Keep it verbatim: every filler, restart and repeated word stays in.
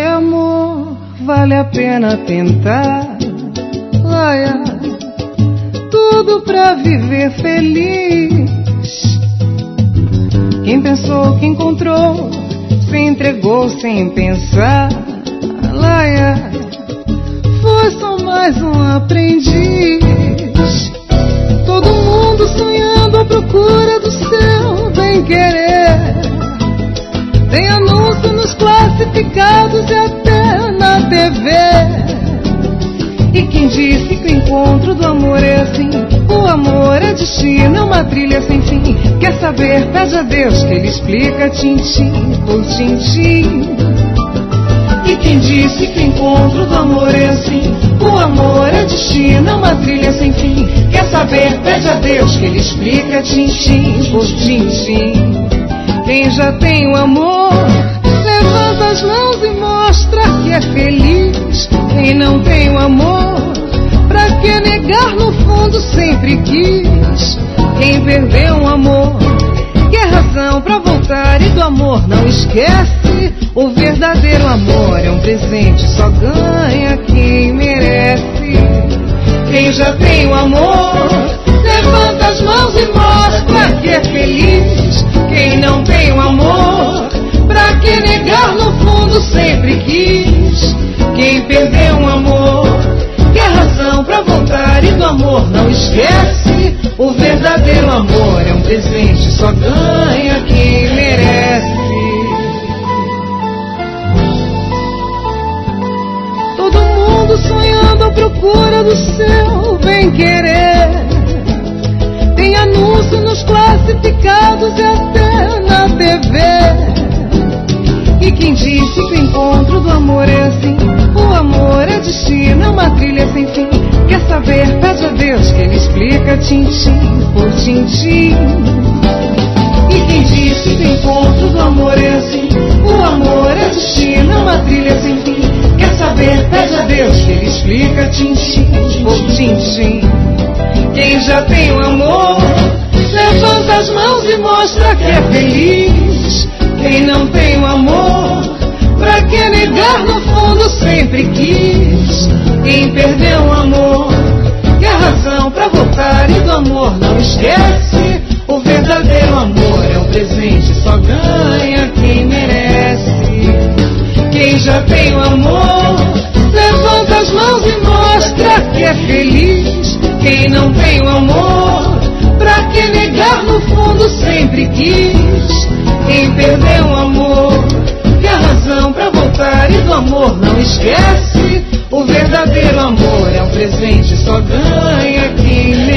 amor, vale a pena tentar. Ai, ai, tudo pra viver feliz. Quem pensou que encontrou, se entregou sem pensar. Ai, ai, foi só mais um aprendiz. Todo mundo sonhando à procura do seu bem-querer. Tem anúncio nos classificados e até na T V. E quem disse que o encontro do amor é assim? O amor é destino, é uma trilha sem fim. Quer saber? Pede a Deus que Ele explica tintim por tintim. E quem disse que o encontro do amor é assim? O amor é destino, é uma trilha sem fim. Quer saber? Pede a Deus que Ele explica tintim por tintim. Quem já tem o amor, levanta as mãos e mostra que é feliz. Quem não tem o amor, pra que negar, no fundo sempre quis. Quem perdeu o amor, quer razão pra voltar, e do amor não esquece. O verdadeiro amor é um presente, só ganha quem merece. Quem já tem o amor, levanta as mãos e mostra que é feliz. Quem não tem o amor, pra que negar, no fundo sempre quis. Quem perdeu um amor, quer razão pra voltar, e do amor não esquece. O verdadeiro amor é um presente, só ganha quem merece. Todo mundo sonhando à procura do seu bem-querer. Tem anúncio nos classificados e até na T V. E quem disse que o encontro do amor é assim? O amor é destino, é uma trilha sem fim. Quer saber? Pede a Deus que Ele explica tintim por tintim. E quem disse que o encontro do amor é assim? O amor é destino, é uma trilha sem fim. Quer saber? Pede a Deus que Ele explica tintim por tintim. Quem já tem o amor, levanta as mãos e mostra que é feliz. Quem não tem o amor, pra que negar, no fundo sempre quis. Quem perdeu o amor, quer razão pra voltar, e do amor não esquece. O verdadeiro amor é um presente, só ganha quem merece. Quem já tem o amor, levanta as mãos e mostra que é feliz. Quem não tem o amor, pra que negar, no fundo sempre quis. Quem perdeu o amor, quer razão pra voltar, e do amor não esquece. O verdadeiro amor é um presente, só ganha quem